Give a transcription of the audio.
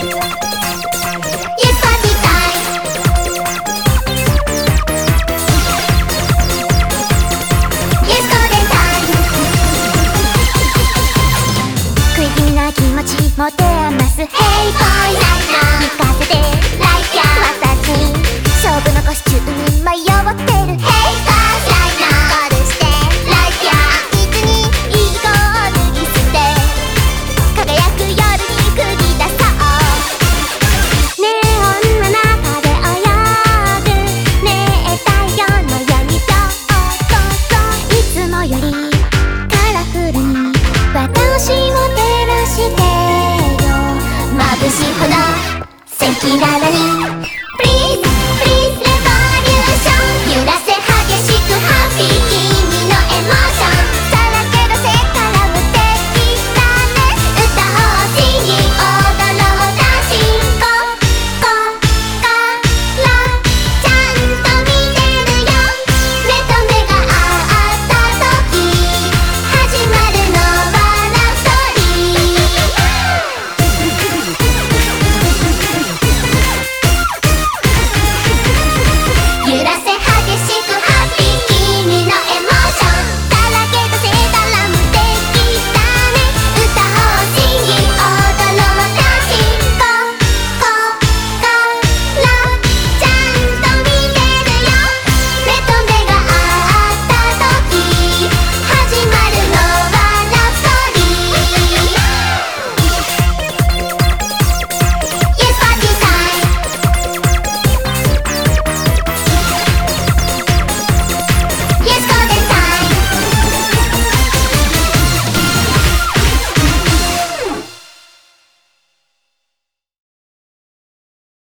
Yes, party time. Yes, golden time. 食い気味な気持ち持て余す Hey boy 聞かせて Like ya 私に勝負のコスチュームに迷ってる Hey boy ゴールして Like ya いつにいい子を脱ぎ捨て輝く夜に繰り出そうネオンの中で泳ぐねえ太陽の闇といつもよりカラフルに私を照らしてよ眩しいほど赤裸々に Please